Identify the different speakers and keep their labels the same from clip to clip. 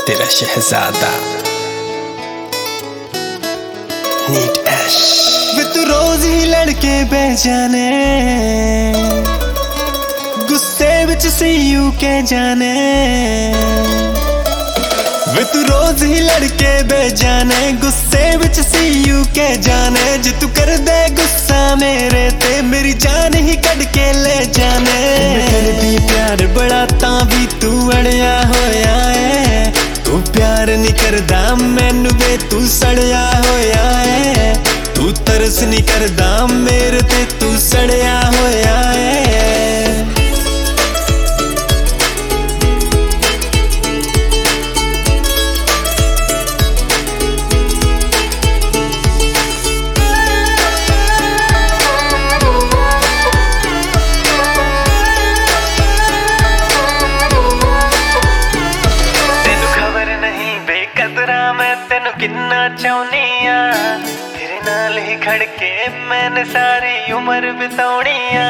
Speaker 1: तेरा शहजादा नीट ऐश वे तू रोज ही लड़के बेजाने गुस्से विच सी यू के जाने वे तू रोज ही लड़के बेजाने गुस्से विच सी यू के जाने जे तू कर दे गुस्सा मेरे ते मेरी जान ही कड़ के ले जाने कर दी प्यार बड़ा तां भी तू अड़िया होया है तू प्यार नहीं करदा मैनू वे तू सड़िया होया है तू तरस नहीं करदा मेरे ते तू सड़िया होया है तेनू किन्ना चाहनी आ तेरे नाल ही खड़के मैंने सारी उम्र बिताउनी आ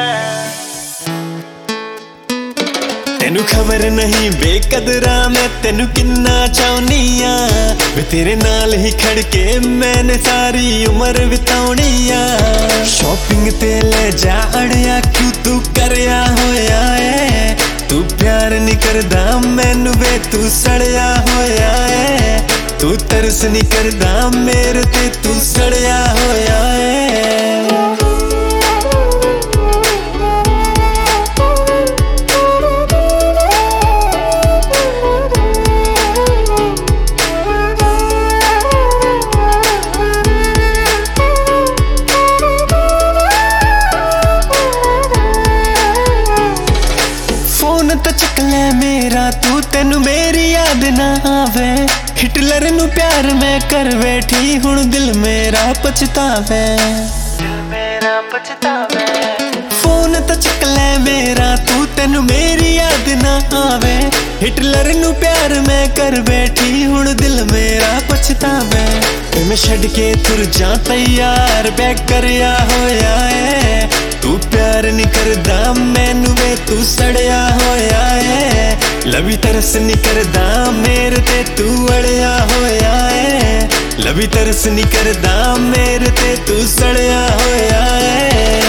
Speaker 1: तेनू खबर नहीं बेकदरा मैं तेनू किन्ना चाहनी आ वे तेरे नाल ही खड़के मैंने सारी उम्र बिताउनी आ शॉपिंग ते ले जा अड़िया क्यों तू करया होया है तू प्यार नहीं करदा मैनू वे तू सड़िया होया है तू तरस नहीं करदा मेरे ते तू सड़िया होया है फोन तो चक ले मेरा तू तेनू मेरी याद ना आवे हिटलर नू प्यार मैं कर बैठी हुण दिल मेरा पछतावे फोन तो चक ले मेरा तू तेनू मेरी याद ना आवे हिटलर नू प्यार मैं कर बैठी हुण दिल मेरा पछतावे मैं छड़ के तुर जा तैयार बैग करया होया है तू प्यार नहीं करदा मैनू वे तू सड़िया होया है लभी तरस नहीं करदा मेरे ते तू अड़िया होया है लभी तरस नहीं करदा मेरे ते तू सड़िया होया है।